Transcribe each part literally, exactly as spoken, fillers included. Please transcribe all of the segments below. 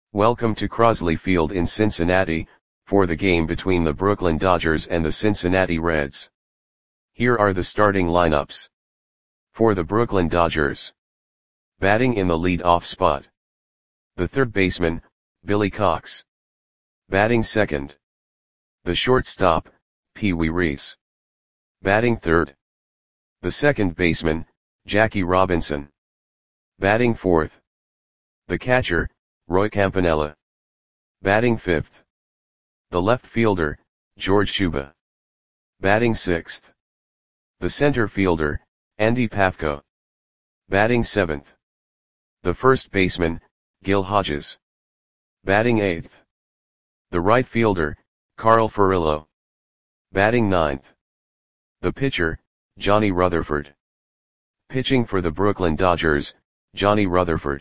Welcome to Crosley Field in Cincinnati, for the game between the Brooklyn Dodgers and the Cincinnati Reds. Here are the starting lineups. For the Brooklyn Dodgers. Batting in the lead-off spot. The third baseman, Billy Cox. Batting second. The shortstop, Pee Wee Reese. Batting third. The second baseman, Jackie Robinson. Batting fourth. The catcher, Roy Campanella. Batting fifth. The left fielder, George Shuba. Batting sixth. The center fielder, Andy Pafko. Batting seventh. The first baseman, Gil Hodges. Batting eighth. The right fielder, Carl Furillo. Batting ninth. The pitcher, Johnny Rutherford. Pitching for the Brooklyn Dodgers, Johnny Rutherford.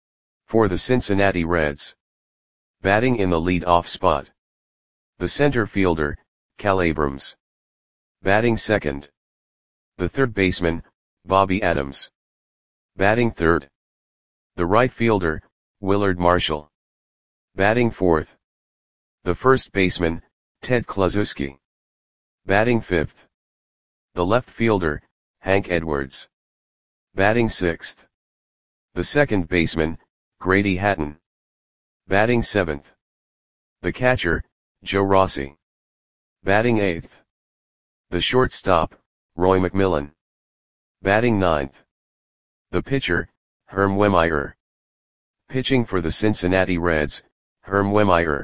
For the Cincinnati Reds. Batting in the lead-off spot. The center fielder, Cal Abrams. Batting second. The third baseman, Bobby Adams. Batting third. The right fielder, Willard Marshall. Batting fourth. The first baseman, Ted Kluszewski. Batting fifth. The left fielder, Hank Edwards. Batting sixth. The second baseman, Grady Hatton. Batting seventh. The catcher, Joe Rossi. Batting eighth. The shortstop, Roy McMillan. Batting ninth. The pitcher, Herm Wehmeyer. Pitching for the Cincinnati Reds, Herm Wehmeyer.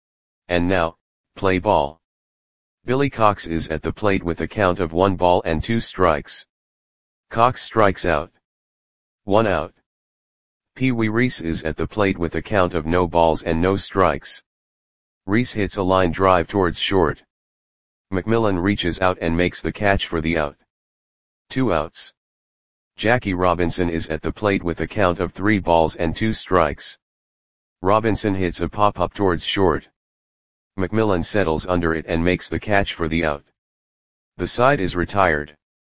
And now, play ball. Billy Cox is at the plate with a count of one ball and two strikes. Cox strikes out. One out. Pee Wee Reese is at the plate with a count of no balls and no strikes. Reese hits a line drive towards short. McMillan reaches out and makes the catch for the out. Two outs. Jackie Robinson is at the plate with a count of three balls and two strikes. Robinson hits a pop-up towards short. McMillan settles under it and makes the catch for the out. The side is retired.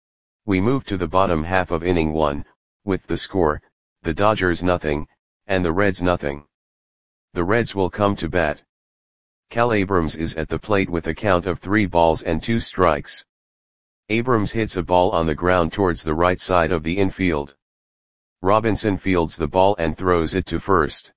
We move to the bottom half of inning one, with the score, the Dodgers nothing, and the Reds nothing. The Reds will come to bat. Cal Abrams is at the plate with a count of three balls and two strikes. Abrams hits a ball on the ground towards the right side of the infield. Robinson fields the ball and throws it to first.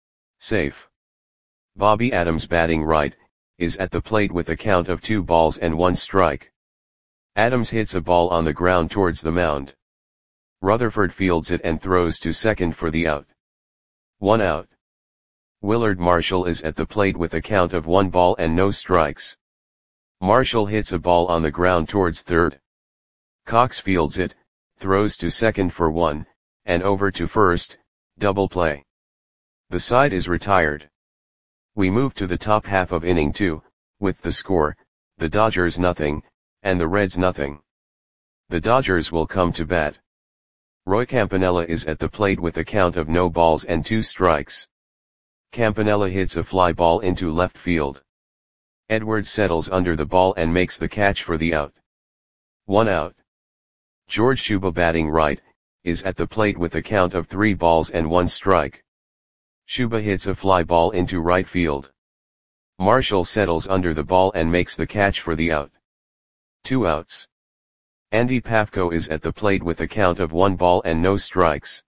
Safe. Bobby Adams, batting right, is at the plate with a count of two balls and one strike. Adams hits a ball on the ground towards the mound. Rutherford fields it and throws to second for the out. One out. Willard Marshall is at the plate with a count of one ball and no strikes. Marshall hits a ball on the ground towards third. Cox fields it, throws to second for one, and over to first, double play. The side is retired. We move to the top half of inning two, with the score, the Dodgers nothing, and the Reds nothing. The Dodgers will come to bat. Roy Campanella is at the plate with a count of no balls and two strikes. Campanella hits a fly ball into left field. Edwards settles under the ball and makes the catch for the out. One out. George Shuba, batting right, is at the plate with a count of three balls and one strike. Shuba hits a fly ball into right field. Marshall settles under the ball and makes the catch for the out. Two outs. Andy Pafko is at the plate with a count of one ball and no strikes.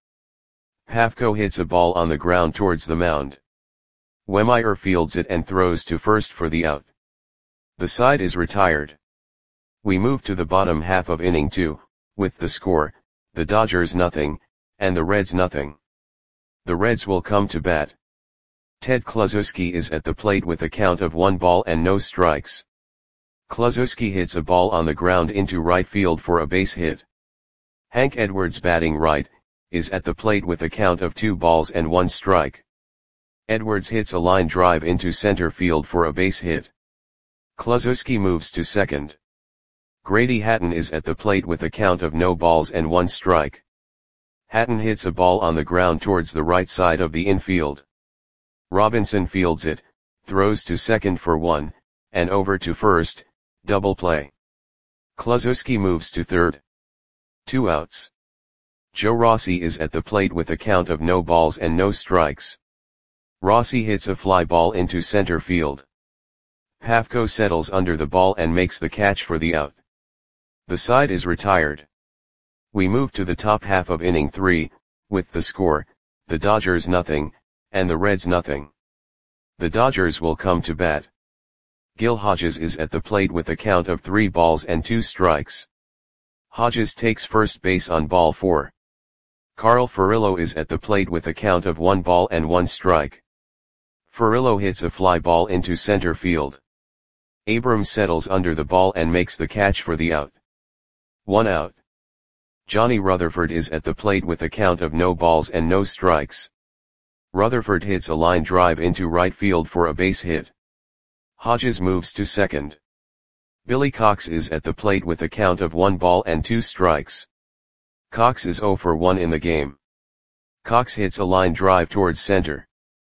Pafko hits a ball on the ground towards the mound. Wehmeyer fields it and throws to first for the out. The side is retired. We move to the bottom half of inning two, with the score, the Dodgers nothing, and the Reds nothing. The Reds will come to bat. Ted Kluszewski is at the plate with a count of one ball and no strikes. Kluszewski hits a ball on the ground into right field for a base hit. Hank Edwards, batting right, is at the plate with a count of two balls and one strike. Edwards hits a line drive into center field for a base hit. Kluszewski moves to second. Grady Hatton is at the plate with a count of no balls and one strike. Hatton hits a ball on the ground towards the right side of the infield. Robinson fields it, throws to second for one, and over to first, double play. Kluszewski moves to third. Two outs. Joe Rossi is at the plate with a count of no balls and no strikes. Rossi hits a fly ball into center field. Pafko settles under the ball and makes the catch for the out. The side is retired. We move to the top half of inning three, with the score, the Dodgers nothing, and the Reds nothing. The Dodgers will come to bat. Gil Hodges is at the plate with a count of three balls and two strikes. Hodges takes first base on ball four. Carl Furillo is at the plate with a count of one ball and one strike. Furillo hits a fly ball into center field. Abrams settles under the ball and makes the catch for the out. One out. Johnny Rutherford is at the plate with a count of no balls and no strikes. Rutherford hits a line drive into right field for a base hit. Hodges moves to second. Billy Cox is at the plate with a count of one ball and two strikes. Cox is oh for one in the game. Cox hits a line drive towards center.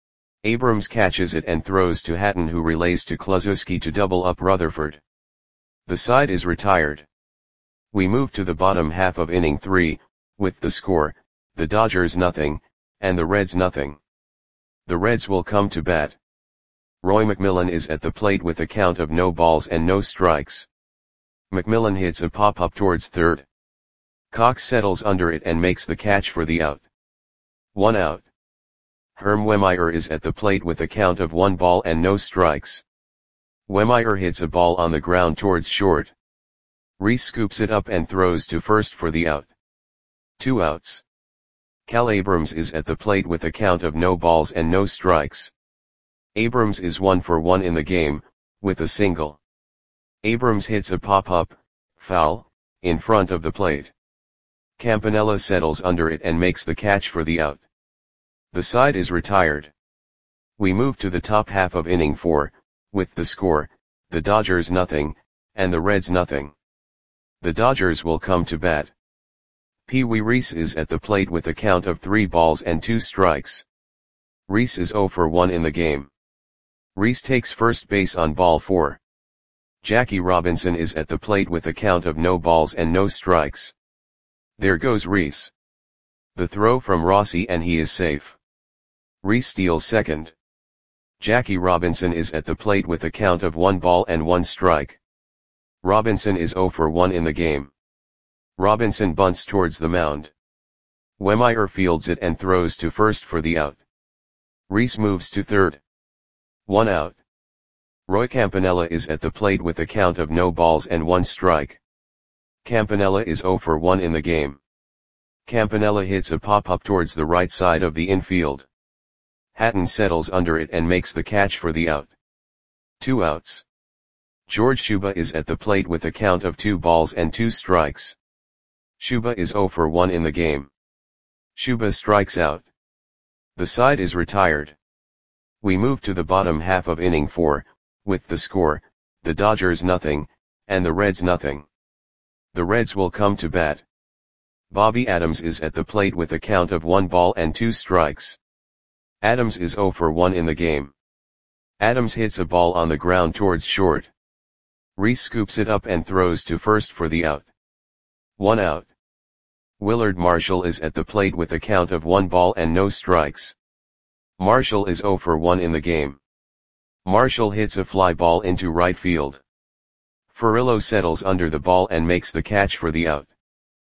Abrams catches it and throws to Hatton, who relays to Kluszewski to double up Rutherford. The side is retired. We move to the bottom half of inning three, with the score, the Dodgers nothing, and the Reds nothing. The Reds will come to bat. Roy McMillan is at the plate with a count of no balls and no strikes. McMillan hits a pop-up towards third. Cox settles under it and makes the catch for the out. One out. Herm Wehmeyer is at the plate with a count of one ball and no strikes. Wehmeyer hits a ball on the ground towards short. Reese scoops it up and throws to first for the out. Two outs. Cal Abrams is at the plate with a count of no balls and no strikes. Abrams is one for one in the game, with a single. Abrams hits a pop-up, foul, in front of the plate. Campanella settles under it and makes the catch for the out. The side is retired. We move to the top half of inning four, with the score, the Dodgers nothing, and the Reds nothing. The Dodgers will come to bat. Pee Wee Reese is at the plate with a count of three balls and two strikes. Reese is oh for one in the game. Reese takes first base on ball four. Jackie Robinson is at the plate with a count of no balls and no strikes. There goes Reese. The throw from Rossi and he is safe. Reese steals second. Jackie Robinson is at the plate with a count of one ball and one strike. Robinson is oh for one in the game. Robinson bunts towards the mound. Wehmeyer fields it and throws to first for the out. Reese moves to third. One out. Roy Campanella is at the plate with a count of no balls and one strike. Campanella is oh for one in the game. Campanella hits a pop-up towards the right side of the infield. Hatton settles under it and makes the catch for the out. Two outs. George Shuba is at the plate with a count of two balls and two strikes. Shuba is oh for one in the game. Shuba strikes out. The side is retired. We move to the bottom half of inning four, with the score, the Dodgers nothing, and the Reds nothing. The Reds will come to bat. Bobby Adams is at the plate with a count of one ball and two strikes. Adams is oh for one in the game. Adams hits a ball on the ground towards short. Reese scoops it up and throws to first for the out. One out. Willard Marshall is at the plate with a count of one ball and no strikes. Marshall is oh for one in the game. Marshall hits a fly ball into right field. Furillo settles under the ball and makes the catch for the out.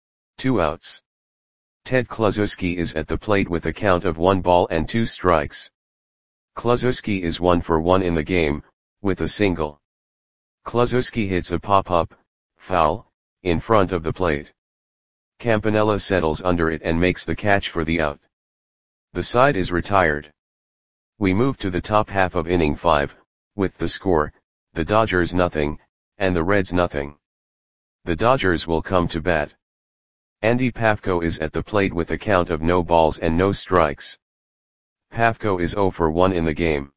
Two outs. Ted Kluszewski is at the plate with a count of one ball and two strikes. Kluszewski is one for one in the game, with a single. Kluszewski hits a pop-up, foul, in front of the plate. Campanella settles under it and makes the catch for the out. The side is retired. We move to the top half of inning five, with the score, the Dodgers nothing, and the Reds nothing. The Dodgers will come to bat. Andy Pafko is at the plate with a count of no balls and no strikes. Pafko is oh for one in the game.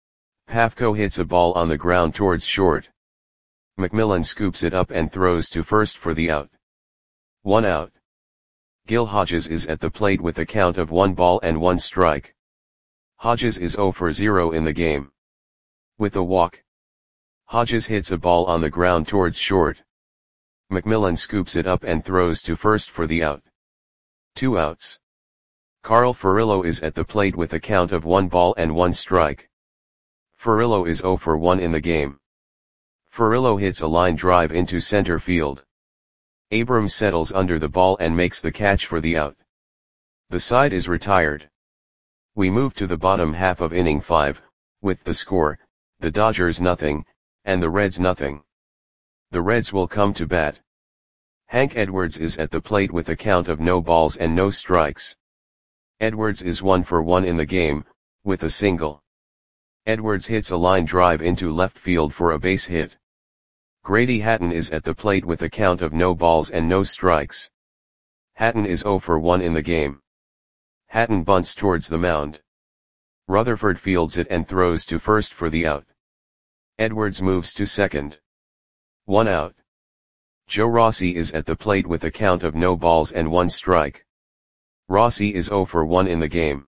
Pafko hits a ball on the ground towards short. McMillan scoops it up and throws to first for the out. One out. Gil Hodges is at the plate with a count of one ball and one strike. Hodges is oh for zero in the game. With a walk. Hodges hits a ball on the ground towards short. McMillan scoops it up and throws to first for the out. Two outs. Carl Furillo is at the plate with a count of one ball and one strike. Furillo is zero for one in the game. Furillo hits a line drive into center field. Abrams settles under the ball and makes the catch for the out. The side is retired. We move to the bottom half of inning five, with the score, the Dodgers nothing, and the Reds nothing. The Reds will come to bat. Hank Edwards is at the plate with a count of no balls and no strikes. Edwards is one for one in the game, with a single. Edwards hits a line drive into left field for a base hit. Grady Hatton is at the plate with a count of no balls and no strikes. Hatton is zero for one in the game. Hatton bunts towards the mound. Rutherford fields it and throws to first for the out. Edwards moves to second. One out. Joe Rossi is at the plate with a count of no balls and one strike. Rossi is zero for one in the game.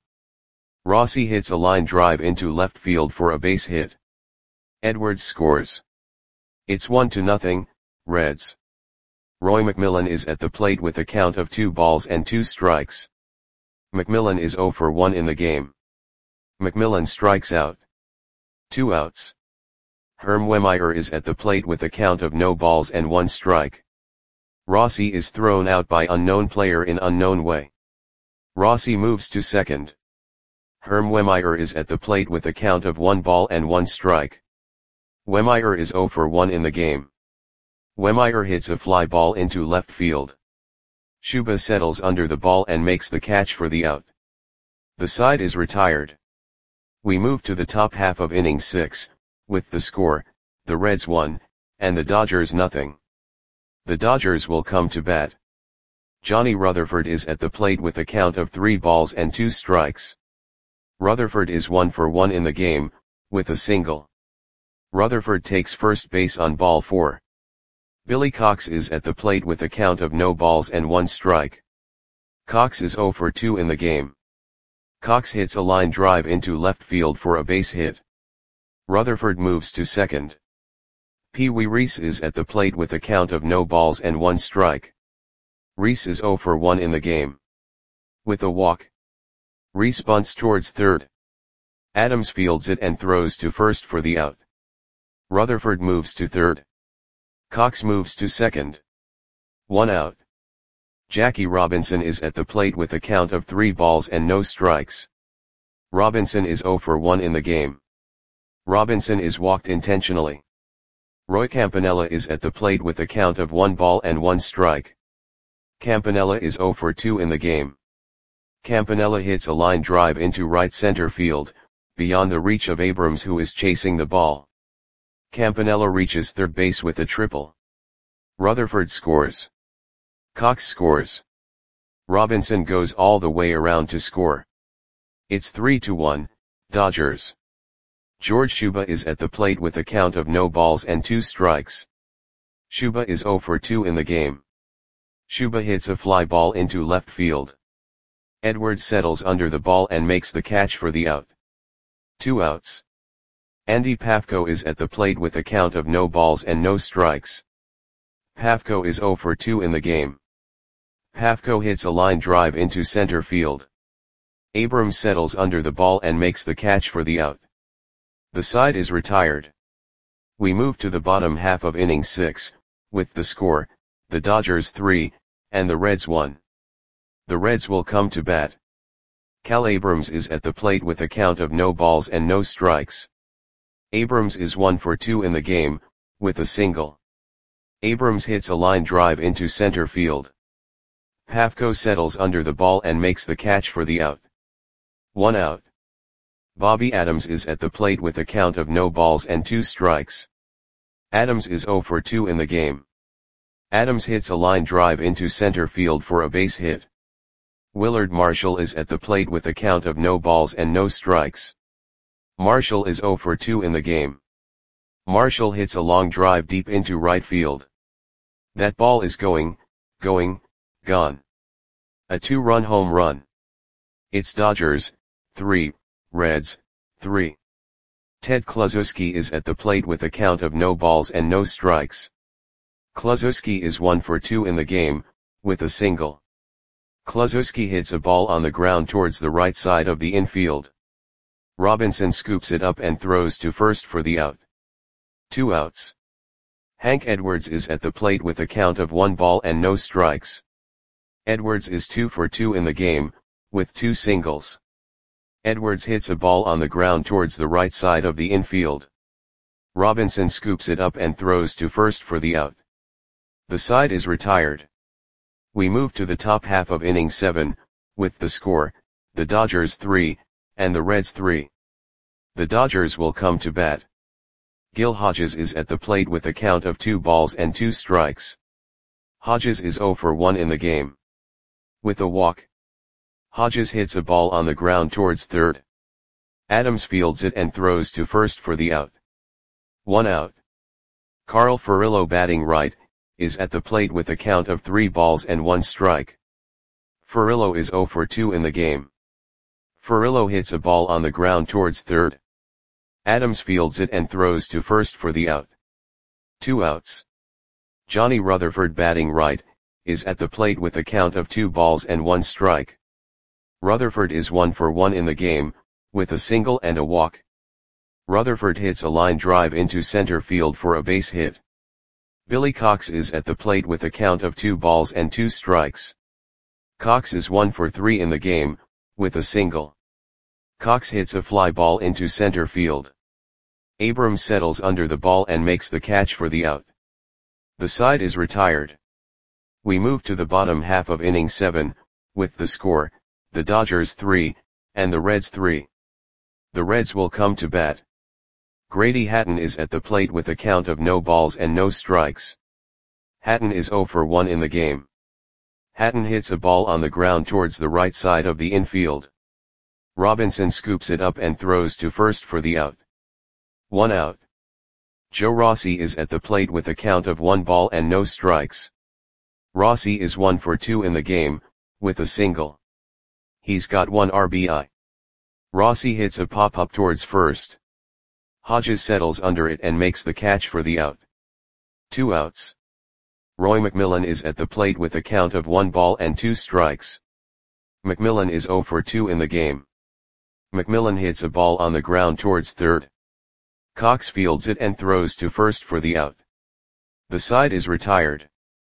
Rossi hits a line drive into left field for a base hit. Edwards scores. It's one to nothing, Reds. Roy McMillan is at the plate with a count of two balls and two strikes. McMillan is zero for one in the game. McMillan strikes out. Two outs. Herm Wehmeyer is at the plate with a count of no balls and one strike. Rossi is thrown out by unknown player in unknown way. Rossi moves to second. Herm Wehmeyer is at the plate with a count of one ball and one strike. Wehmeyer is zero for one in the game. Wehmeyer hits a fly ball into left field. Shuba settles under the ball and makes the catch for the out. The side is retired. We move to the top half of inning six, with the score, the Reds one, and the Dodgers nothing. The Dodgers will come to bat. Johnny Rutherford is at the plate with a count of three balls and two strikes. Rutherford is one for one in the game, with a single. Rutherford takes first base on ball four. Billy Cox is at the plate with a count of no balls and one strike. Cox is zero for two in the game. Cox hits a line drive into left field for a base hit. Rutherford moves to second. Pee Wee Reese is at the plate with a count of no balls and one strike. Reese is zero for one in the game. With a walk. Reese bunts towards third. Adams fields it and throws to first for the out. Rutherford moves to third. Cox moves to second. One out. Jackie Robinson is at the plate with a count of three balls and no strikes. Robinson is zero for one in the game. Robinson is walked intentionally. Roy Campanella is at the plate with a count of one ball and one strike. Campanella is zero for two in the game. Campanella hits a line drive into right center field, beyond the reach of Abrams, who is chasing the ball. Campanella reaches third base with a triple. Rutherford scores. Cox scores. Robinson goes all the way around to score. It's three to one, Dodgers. George Shuba is at the plate with a count of no balls and two strikes. Shuba is zero for two in the game. Shuba hits a fly ball into left field. Edwards settles under the ball and makes the catch for the out. Two outs. Andy Pafko is at the plate with a count of no balls and no strikes. Pafko is zero for two in the game. Pafko hits a line drive into center field. Abrams settles under the ball and makes the catch for the out. The side is retired. We move to the bottom half of inning six, with the score, the Dodgers three, and the Reds one. The Reds will come to bat. Cal Abrams is at the plate with a count of no balls and no strikes. Abrams is one for two in the game, with a single. Abrams hits a line drive into center field. Pafko settles under the ball and makes the catch for the out. One out. Bobby Adams is at the plate with a count of no balls and two strikes. Adams is zero for two in the game. Adams hits a line drive into center field for a base hit. Willard Marshall is at the plate with a count of no balls and no strikes. Marshall is zero for two in the game. Marshall hits a long drive deep into right field. That ball is going, going, gone. A two-run home run. It's Dodgers, three, Reds, three. Ted Kluszewski is at the plate with a count of no balls and no strikes. Kluszewski is one for two in the game, with a single. Kluszewski hits a ball on the ground towards the right side of the infield. Robinson scoops it up and throws to first for the out. Two outs. Hank Edwards is at the plate with a count of one ball and no strikes. Edwards is two for two in the game, with two singles. Edwards hits a ball on the ground towards the right side of the infield. Robinson scoops it up and throws to first for the out. The side is retired. We move to the top half of inning seven, with the score, the Dodgers three, and the Reds three. The Dodgers will come to bat. Gil Hodges is at the plate with a count of two balls and two strikes. Hodges is zero for one in the game. With a walk. Hodges hits a ball on the ground towards third. Adams fields it and throws to first for the out. One out. Carl Furillo, batting right, is at the plate with a count of three balls and one strike. Furillo is zero for two in the game. Furillo hits a ball on the ground towards third. Adams fields it and throws to first for the out. Two outs. Johnny Rutherford, batting right, is at the plate with a count of two balls and one strike. Rutherford is one for one in the game, with a single and a walk. Rutherford hits a line drive into center field for a base hit. Billy Cox is at the plate with a count of two balls and two strikes. Cox is one for three in the game, with a single. Cox hits a fly ball into center field. Abrams settles under the ball and makes the catch for the out. The side is retired. We move to the bottom half of inning seven, with the score, the Dodgers three, and the Reds three. The Reds will come to bat. Grady Hatton is at the plate with a count of no balls and no strikes. Hatton is zero for one in the game. Hatton hits a ball on the ground towards the right side of the infield. Robinson scoops it up and throws to first for the out. One out. Joe Rossi is at the plate with a count of one ball and no strikes. Rossi is one for two in the game, with a single. He's got one R B I. Rossi hits a pop-up towards first. Hodges settles under it and makes the catch for the out. Two outs. Roy McMillan is at the plate with a count of one ball and two strikes. McMillan is zero for two in the game. McMillan hits a ball on the ground towards third. Cox fields it and throws to first for the out. The side is retired.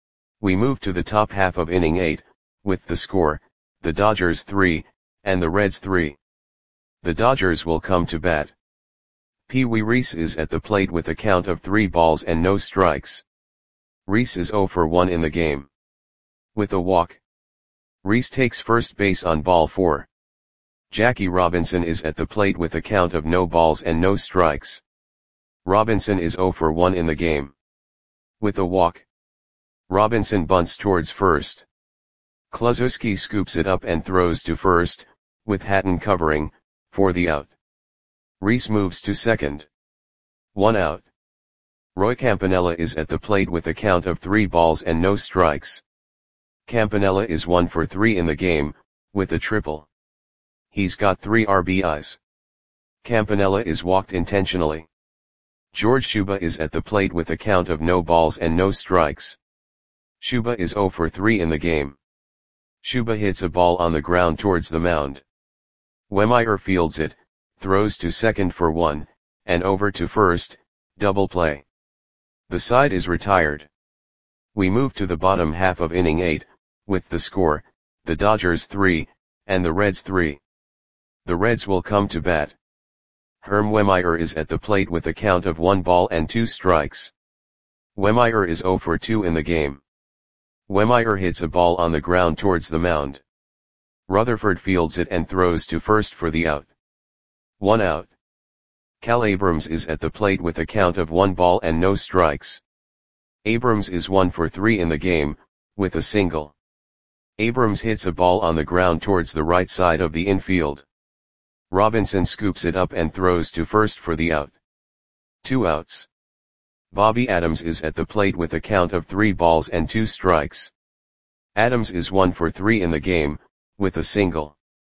We move to the top half of inning eight, with the score, the Dodgers three, and the Reds three. The Dodgers will come to bat. Pee Wee Reese is at the plate with a count of three balls and no strikes. Reese is zero for one in the game. With a walk. Reese takes first base on ball four. Jackie Robinson is at the plate with a count of no balls and no strikes. Robinson is zero for one in the game. With a walk. Robinson bunts towards first. Kluszewski scoops it up and throws to first, with Hatton covering, for the out. Reese moves to second. One out. Roy Campanella is at the plate with a count of three balls and no strikes. Campanella is one for three in the game, with a triple. He's got three R B Is. Campanella is walked intentionally. George Shuba is at the plate with a count of no balls and no strikes. Shuba is zero for three in the game. Shuba hits a ball on the ground towards the mound. Wehmeyer fields it, throws to second for one, and over to first, double play. The side is retired. We move to the bottom half of inning eight, with the score, the Dodgers three, and the Reds three. The Reds will come to bat. Herm Wehmeyer is at the plate with a count of one ball and two strikes. Wehmeyer is zero for two in the game. Wehmeyer hits a ball on the ground towards the mound. Rutherford fields it and throws to first for the out. One out. Cal Abrams is at the plate with a count of one ball and no strikes. Abrams is one for three in the game, with a single. Abrams hits a ball on the ground towards the right side of the infield. Robinson scoops it up and throws to first for the out. Two outs. Bobby Adams is at the plate with a count of three balls and two strikes. Adams is one for three in the game, with a single.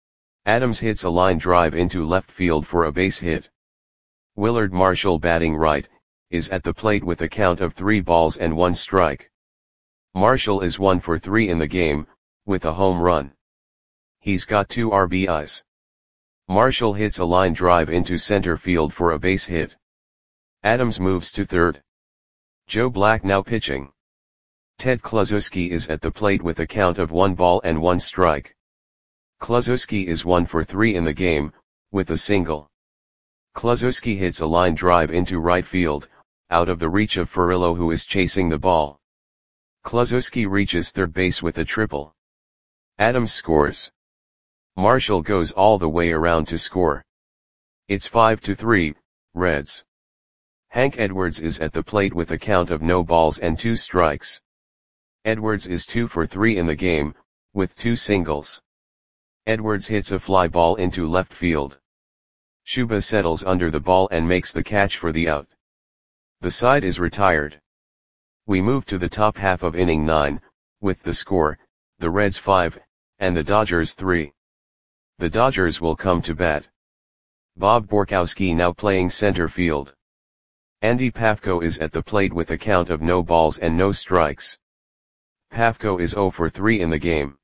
Adams hits a line drive into left field for a base hit. Willard Marshall, batting right, is at the plate with a count of three balls and one strike. Marshall is one for three in the game, with a home run. He's got two R B Is. Marshall hits a line drive into center field for a base hit. Adams moves to third. Joe Black now pitching. Ted Kluszewski is at the plate with a count of one ball and one strike. Kluszewski is one for three in the game, with a single. Kluszewski hits a line drive into right field, out of the reach of Furillo, who is chasing the ball. Kluszewski reaches third base with a triple. Adams scores. Marshall goes all the way around to score. It's five to three, Reds. Hank Edwards is at the plate with a count of no balls and two strikes. Edwards is two for three in the game, with two singles. Edwards hits a fly ball into left field. Shuba settles under the ball and makes the catch for the out. The side is retired. We move to the top half of inning nine, with the score, the Reds five, and the Dodgers three. The Dodgers will come to bat. Bob Borkowski now playing center field. Andy Pafko is at the plate with a count of no balls and no strikes. Pafko is zero for three in the game.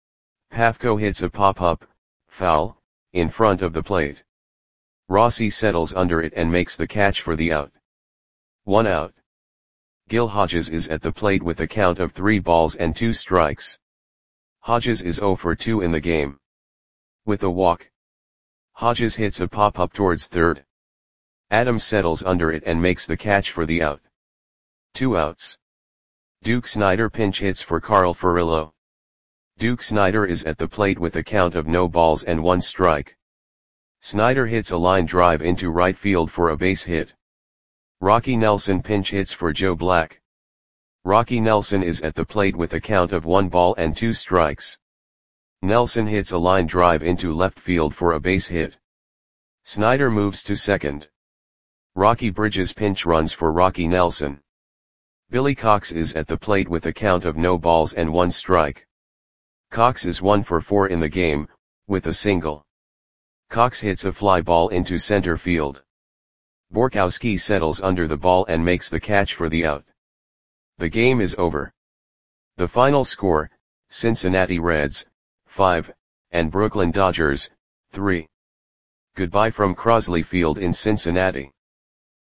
Pafko hits a pop-up, foul, in front of the plate. Rossi settles under it and makes the catch for the out. One out. Gil Hodges is at the plate with a count of three balls and two strikes. Hodges is zero for two in the game. With a walk. Hodges hits a pop-up towards third. Adams settles under it and makes the catch for the out. Two outs. Duke Snider pinch hits for Carl Furillo. Duke Snider is at the plate with a count of no balls and one strike. Snider hits a line drive into right field for a base hit. Rocky Nelson pinch hits for Joe Black. Rocky Nelson is at the plate with a count of one ball and two strikes. Nelson hits a line drive into left field for a base hit. Snider moves to second. Rocky Bridges pinch runs for Rocky Nelson. Billy Cox is at the plate with a count of no balls and one strike. Cox is one for four in the game, with a single. Cox hits a fly ball into center field. Borkowski settles under the ball and makes the catch for the out. The game is over. The final score, Cincinnati Reds, five, and Brooklyn Dodgers, three. Goodbye from Crosley Field in Cincinnati.